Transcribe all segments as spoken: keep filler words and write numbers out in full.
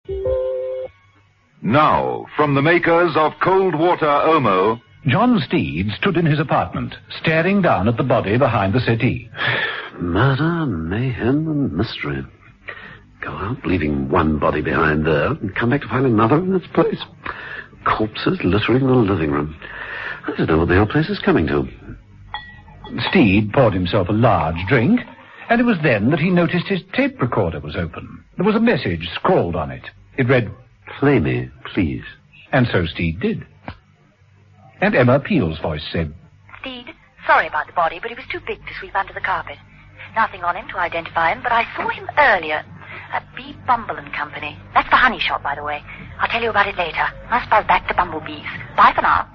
Now, from the makers of Cold Water Omo... John Steed stood in his apartment, staring down at the body behind the settee. Murder, mayhem, and mystery. Go out, leaving one body behind there, and come back to find another in its place. Corpses littering the living room. I don't know what the whole place is coming to. Steed poured himself a large drink, and it was then that he noticed his tape recorder was open. There was a message scrawled on it. It read, "Play me, please." And so Steed did. And Emma Peel's voice said, "Steed, sorry about the body, but he was too big to sweep under the carpet. Nothing on him to identify him, but I saw him earlier at B. Bumble and Company. That's the honey shop, by the way. I'll tell you about it later. Must buzz back to bumblebees. Bye for now."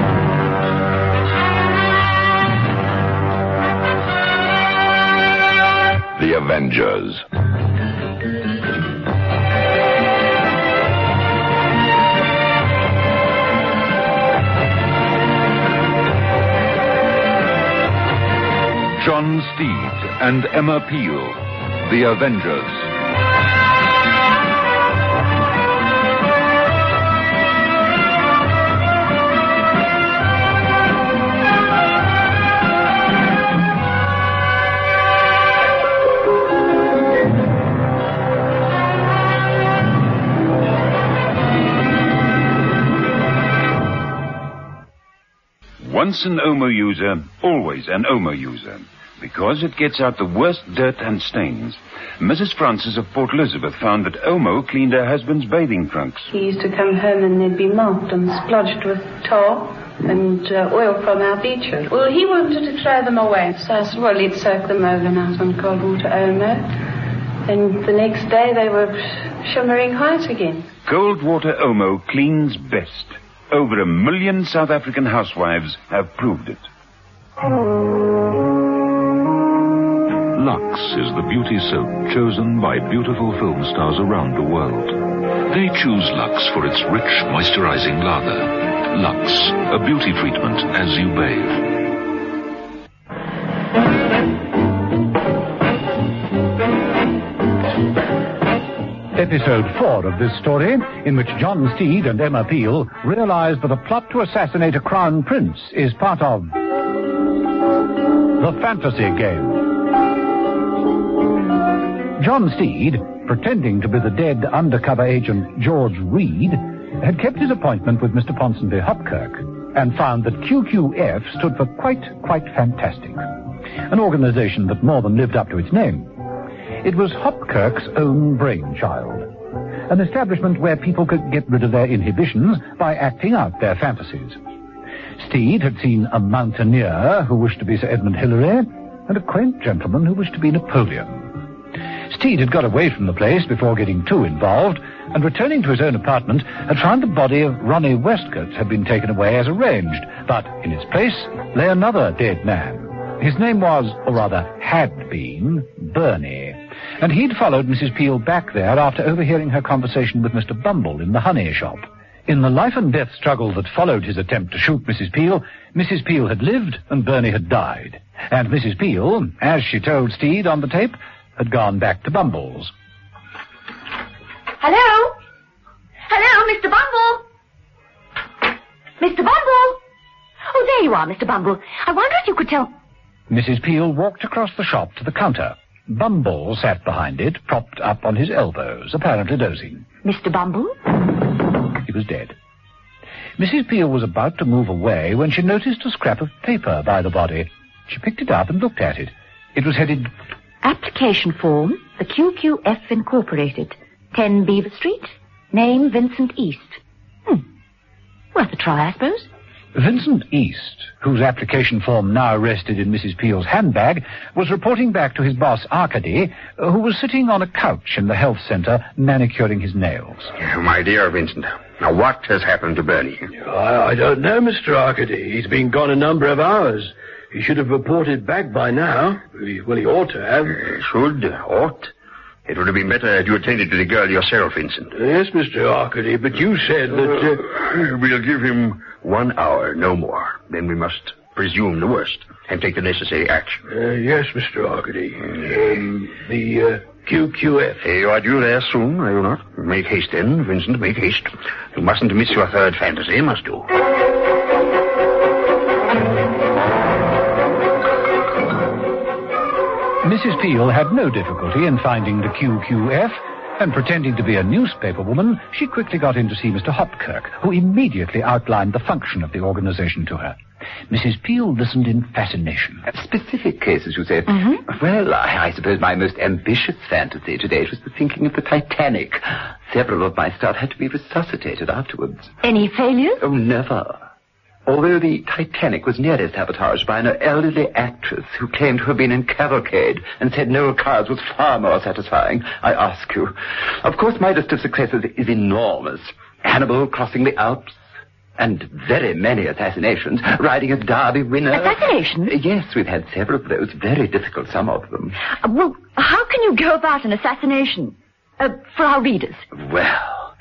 The Avengers. John Steed and Emma Peel, The Avengers. Once an Omo user, always an Omo user, because it gets out the worst dirt and stains. Missus Francis of Port Elizabeth found that Omo cleaned her husband's bathing trunks. He used to come home and they'd be marked and splodged with tar and uh, oil from our beaches. Well, he wanted to throw them away, so I said, well, he'd soak them overnight on cold water Omo. And the next day they were shimmering white again. Cold water Omo cleans best. Over a million South African housewives have proved it. Lux is the beauty soap chosen by beautiful film stars around the world. They choose Lux for its rich, moisturizing lather. Lux, a beauty treatment as you bathe. Episode four of this story, in which John Steed and Emma Peel realize that a plot to assassinate a crown prince is part of The Fantasy Game. John Steed, pretending to be the dead undercover agent George Reed, had kept his appointment with Mister Ponsonby Hopkirk and found that Q Q F stood for Quite, Quite Fantastic, an organization that more than lived up to its name. It was Hopkirk's own brainchild, an establishment where people could get rid of their inhibitions by acting out their fantasies. Steed had seen a mountaineer who wished to be Sir Edmund Hillary and a quaint gentleman who wished to be Napoleon. Steed had got away from the place before getting too involved, and returning to his own apartment, had found the body of Ronnie Westcott had been taken away as arranged, but in its place lay another dead man. His name was, or rather had been, Bernie, and he'd followed Missus Peel back there after overhearing her conversation with Mister Bumble in the honey shop. In the life-and-death struggle that followed his attempt to shoot Missus Peel, Missus Peel had lived and Bernie had died. And Missus Peel, as she told Steed on the tape, had gone back to Bumble's. Hello? Hello, Mister Bumble? Mister Bumble? Oh, there you are, Mister Bumble. I wonder if you could tell... Missus Peel walked across the shop to the counter. Bumble sat behind it, propped up on his elbows, apparently dozing. Mister Bumble? He was dead. Missus Peel was about to move away when she noticed a scrap of paper by the body. She picked it up and looked at it. It was headed... Application form, the Q Q F Incorporated, ten Beaver Street, name Vincent East. Hmm. Worth a try, I suppose. Vincent East, whose application form now rested in Missus Peel's handbag, was reporting back to his boss, Arcady, who was sitting on a couch in the health centre manicuring his nails. My dear Vincent, now what has happened to Bernie? I, I don't know, Mister Arcady. He's been gone a number of hours. He should have reported back by now. Well, he ought to have. Uh, should, ought. It would have been better had you attended to the girl yourself, Vincent. Yes, Mister Arcady, but you said that... Uh, we'll give him one hour, no more. Then we must presume the worst and take the necessary action. Uh, yes, Mister Arcady. Um, the uh, Q Q F. You are due there soon, are you not? Make haste then, Vincent, make haste. You mustn't miss your third fantasy, must you? Missus Peel had no difficulty in finding the Q Q F, and pretending to be a newspaper woman, she quickly got in to see Mister Hopkirk, who immediately outlined the function of the organization to her. Missus Peel listened in fascination. Specific cases, you say? Mm-hmm. Well, I, I suppose my most ambitious fantasy to date was the sinking of the Titanic. Several of my staff had to be resuscitated afterwards. Any failures? Oh, never. Although the Titanic was nearly sabotaged by an elderly actress who claimed to have been in cavalcade and said Noel Cowles was far more satisfying, I ask you. Of course, my list of successes is enormous. Hannibal crossing the Alps, and very many assassinations, riding as Derby winner. Assassinations? Yes, we've had several of those. Very difficult, some of them. Uh, well, how can you go about an assassination? Uh, for our readers. Well,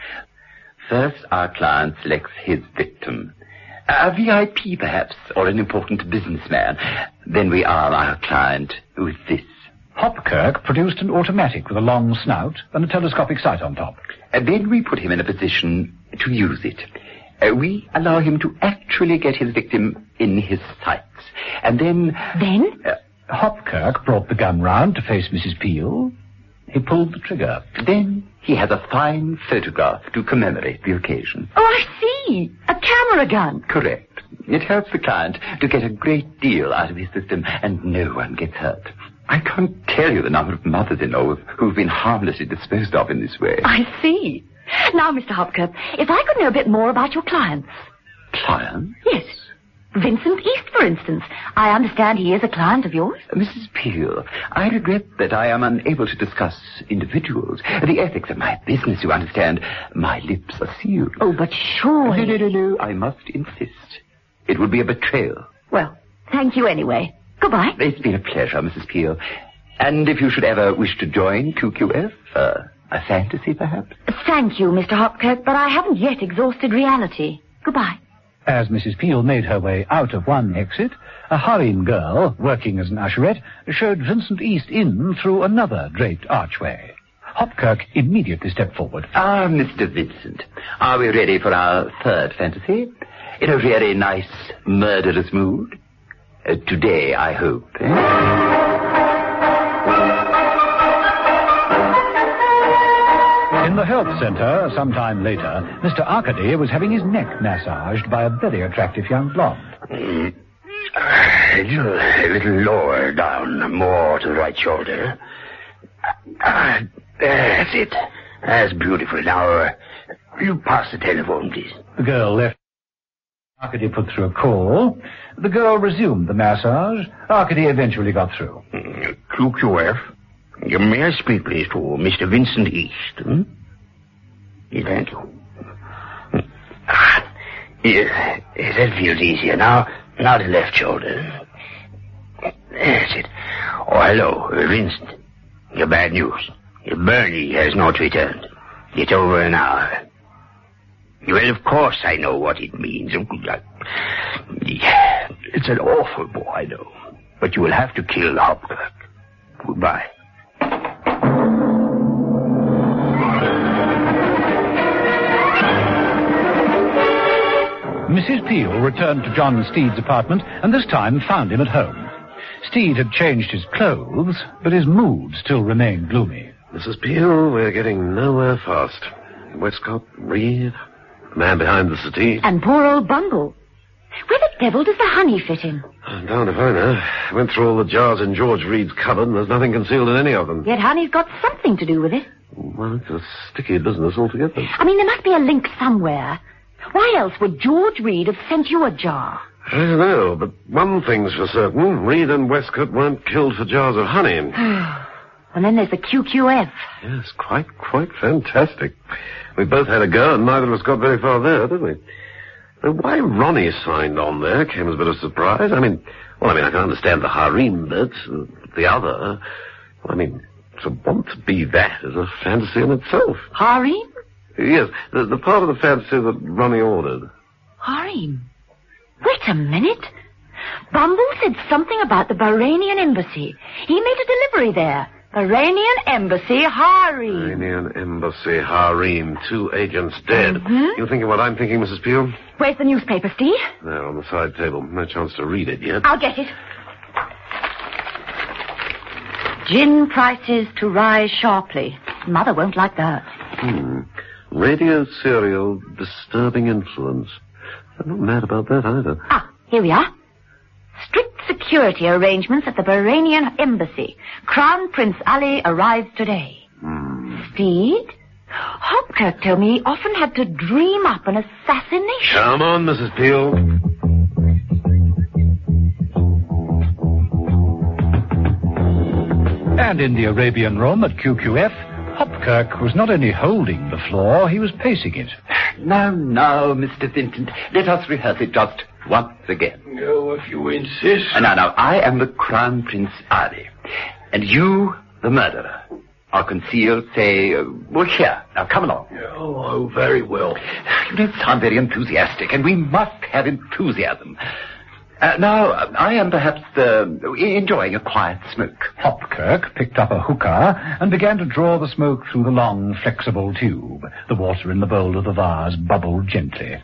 first our client selects his victim. A V I P, perhaps, or an important businessman. Then we arm our client with this. Hopkirk produced an automatic with a long snout and a telescopic sight on top. And then we put him in a position to use it. Uh, we allow him to actually get his victim in his sights. And then... Then? Uh, Hopkirk brought the gun round to face Missus Peel. He pulled the trigger. Then he has a fine photograph to commemorate the occasion. Oh, I see. A camera gun. Correct. It helps the client to get a great deal out of his system, and no one gets hurt. I can't tell you the number of mothers-in-law who've been harmlessly disposed of in this way. I see. Now, Mister Hopkirk, if I could know a bit more about your clients. Clients? Yes. Vincent East, for instance. I understand he is a client of yours. Missus Peel, I regret that I am unable to discuss individuals. The ethics of my business, you understand. My lips are sealed. Oh, but surely... No, no, no, no. I must insist. It would be a betrayal. Well, thank you anyway. Goodbye. It's been a pleasure, Missus Peel. And if you should ever wish to join Q Q F, uh, a fantasy, perhaps? Thank you, Mister Hopkirk, but I haven't yet exhausted reality. Goodbye. As Missus Peel made her way out of one exit, a harem girl, working as an usherette, showed Vincent East in through another draped archway. Hopkirk immediately stepped forward. Ah, Mister Vincent, are we ready for our third fantasy? In a very nice, murderous mood? Uh, today, I hope, eh? In the health centre, some time later, Mister Arcady was having his neck massaged by a very attractive young blonde. Mm. A little, a little lower down, more to the right shoulder. Ah, that's it. That's beautiful. Now, uh, you pass the telephone, please. The girl left. Arcady put through a call. The girl resumed the massage. Arcady eventually got through. Mm, Q Q F. May I speak, please, to Mister Vincent East? Hmm? Thank you. Ah, yeah, that feels easier. Now, now the left shoulder. That's it. Oh, hello, Vincent. Your bad news. Bernie has not returned. It's over an hour. Well, of course I know what it means. It's an awful blow, I know. But you will have to kill Hopkirk. Goodbye. Missus Peel returned to John Steed's apartment and this time found him at home. Steed had changed his clothes, but his mood still remained gloomy. Missus Peel, we're getting nowhere fast. Westcott, Reed, the man behind the settee. And poor old Bumble. Where the devil does the honey fit in? I'm down to find her. Went through all the jars in George Reed's cupboard, and there's nothing concealed in any of them. Yet honey's got something to do with it. Well, it's a sticky business altogether. I mean, there must be a link somewhere. Why else would George Reed have sent you a jar? I don't know, but one thing's for certain. Reed and Westcott weren't killed for jars of honey. And then there's the Q Q F. Yes, quite, quite fantastic. We both had a go, and neither of us got very far there, did we? But why Ronnie signed on there came as a bit of a surprise. I mean, well, I mean, I can understand the harem bit, uh, the other. I mean, to want to be that is a fantasy in itself. Harem? Yes, the, the part of the fantasy that Ronnie ordered. Harem? Wait a minute. Bumble said something about the Bahrainian embassy. He made a delivery there. Iranian Embassy harem. Iranian Embassy harem. Two agents dead. Mm-hmm. You thinking what I'm thinking, Missus Peel? Where's the newspaper, Steve? There, on the side table. No chance to read it yet. I'll get it. Gin prices to rise sharply. Mother won't like that. Hmm. Radio serial, disturbing influence. I'm not mad about that either. Ah, here we are. Strict security arrangements at the Bahrainian Embassy. Crown Prince Ali arrives today. Hmm. Steed? Hopkirk told me he often had to dream up an assassination. Come on, Missus Peel. And in the Arabian room at Q Q F, Hopkirk was not only holding the floor, he was pacing it. Now, now, Mister Vincent, let us rehearse it just once again. Oh, if you insist. Uh, now, now, I am the Crown Prince Ali, and you, the murderer, are concealed, say, uh, well, here. Now, come along. Oh, oh, very well. You don't sound very enthusiastic, and we must have enthusiasm. Uh, now, I am perhaps uh, enjoying a quiet smoke. Hopkirk picked up a hookah and began to draw the smoke through the long, flexible tube. The water in the bowl of the vase bubbled gently.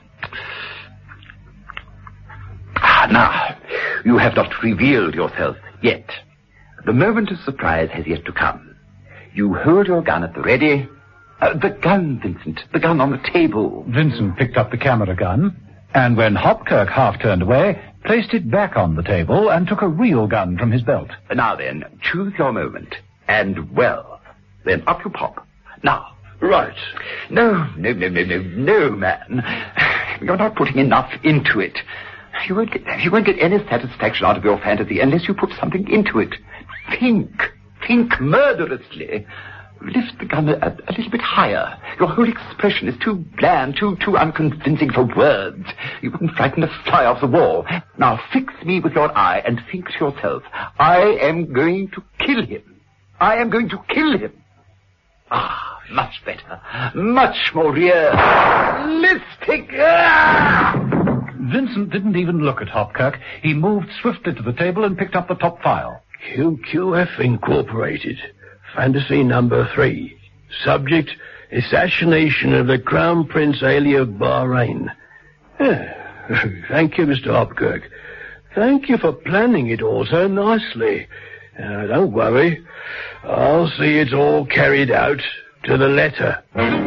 Ah, now, you have not revealed yourself yet. The moment of surprise has yet to come. You hold your gun at the ready. Uh, the gun, Vincent, the gun on the table. Vincent picked up the camera gun, and when Hopkirk half turned away, placed it back on the table and took a real gun from his belt. Now then, choose your moment. And well. Then up you pop. Now. Right. No, no, no, no, no, no, man. You're not putting enough into it. You won't get, you won't get any satisfaction out of your fantasy unless you put something into it. Think. Think murderously. Lift the gun a, a little bit higher. Your whole expression is too bland, too too unconvincing for words. You wouldn't frighten a fly off the wall. Now fix me with your eye and think to yourself, I am going to kill him. I am going to kill him. Ah, much better. Much more realistic. Ah! Vincent didn't even look at Hopkirk. He moved swiftly to the table and picked up the top file. Q Q F Incorporated. Fantasy number three. Subject, assassination of the Crown Prince Ali of Bahrain. Ah, thank you, Mister Hopkirk. Thank you for planning it all so nicely. Now, don't worry. I'll see it's all carried out to the letter.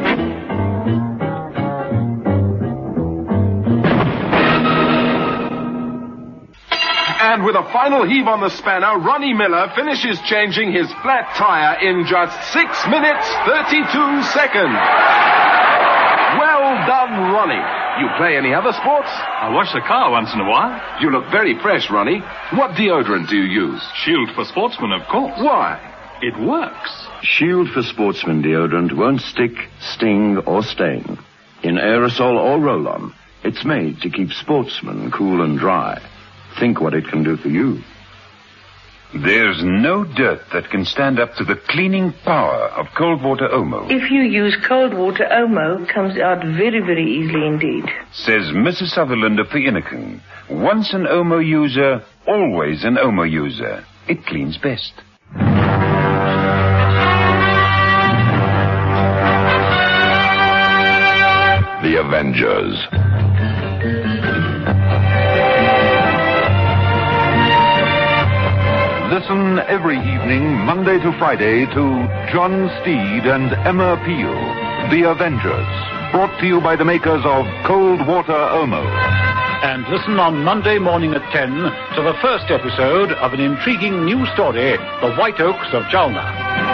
And with a final heave on the spanner, Ronnie Miller finishes changing his flat tire in just six minutes, thirty-two seconds. Well done, Ronnie. You play any other sports? I wash the car once in a while. You look very fresh, Ronnie. What deodorant do you use? Shield for Sportsmen, of course. Why? It works. Shield for Sportsmen deodorant won't stick, sting, or stain. In aerosol or roll-on, it's made to keep sportsmen cool and dry. Think what it can do for you. There's no dirt that can stand up to the cleaning power of cold water Omo. If you use cold water, Omo comes out very, very easily indeed. Says Missus Sutherland of the Inniken. Once an Omo user, always an Omo user. It cleans best. The Avengers. Listen every evening, Monday to Friday, to John Steed and Emma Peel, The Avengers, brought to you by the makers of Cold Water Omo. And listen on Monday morning at ten to the first episode of an intriguing new story, The White Oaks of Jalna.